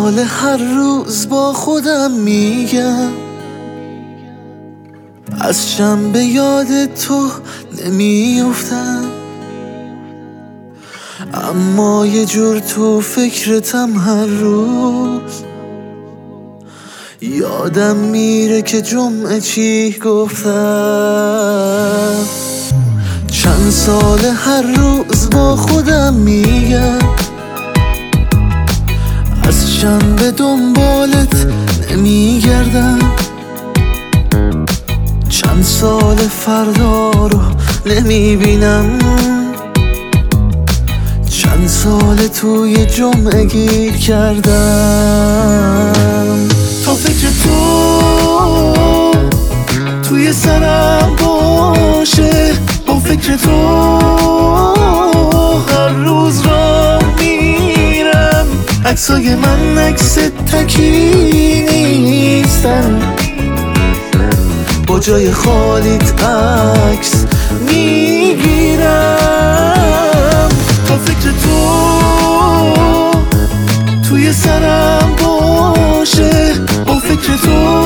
سال هر روز با خودم میگم از شنبه یاد تو نمیافتم، اما یه جور تو فکرتم هر روز. یادم میره که جمعه چی گفتم. چند سال هر روز با خودم میگم از شنبه دنبالت نمیگردم، چند سال فردا رو نمیبینم، چند سال توی جمعه گیر کردم. تا فکر تو توی سرم باشه، با فکر تو هر روز را میرم. عکسای من عکس تکی نیستن، با جای خالیت عکس میگیرم. تا فکر تو توی سرم باشه، با فکر تو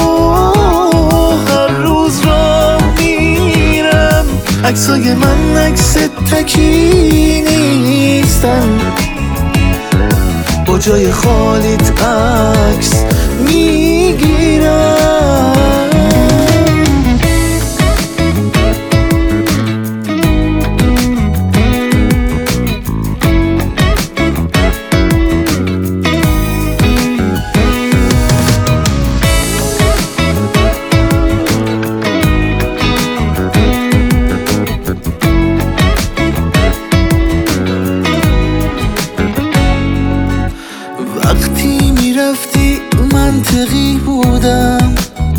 هر روز را میرم. عکسای من عکس تکی نیستن، با جای خالیت عکس میگیرم. وقتی میرفتی منطقی بودم،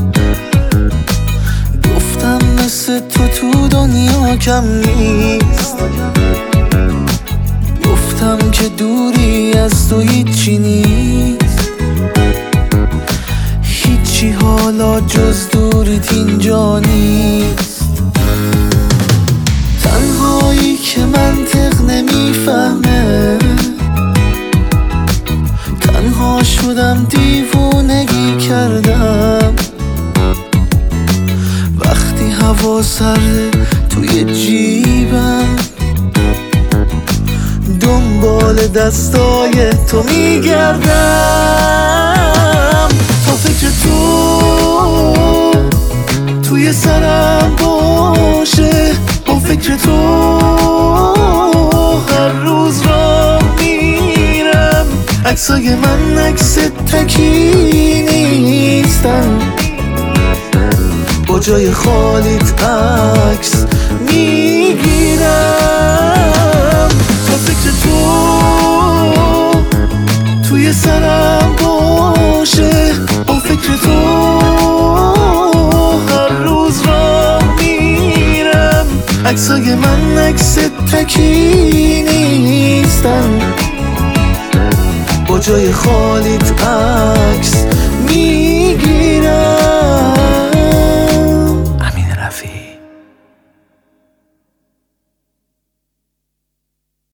گفتم مثل تو دنیا کم نیست، گفتم که دوری از تو هیچی نیست، هیچی حالا جز دوریت اینجا نیست. تنهایی که منطق نمیفهمه، تنها شدم دیوونگی کردم. وقتی هوا سرده توی جیبم، دنبال دستای تو میگردم. تا فکر تو توی سرم باشه، با فکر تو هر روز را میرم. عکسای من عکس تکی نیستن، با جای خالیت عکس میگیرم. تا فکر تو توی سرم باشه، با فکر تو هر روز را میرم. عکسای من عکس تکی نیستن، با جای خالیت